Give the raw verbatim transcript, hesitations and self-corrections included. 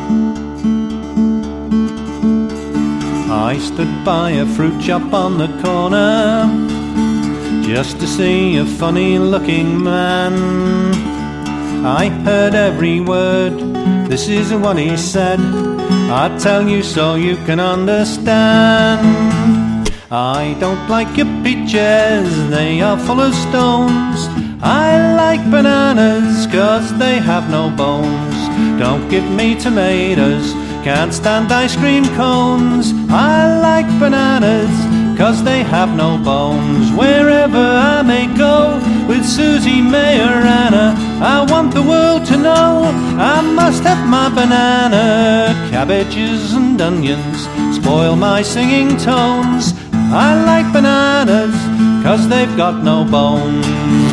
I stood by a fruit shop on the corner just to see a funny-looking man. I heard every word, this is what he said, I'll tell you so you can understand. I don't like your peaches, they are full of stones. I like bananas, cause they have no bones. Don't give me tomatoes, can't stand ice cream cones. I like bananas, cause they have no bones. Wherever I may go, with Susie, May or Anna, I want the world to know I must have my banana. Cabbages and onions spoil my singing tones. I like bananas, cause they've got no bones.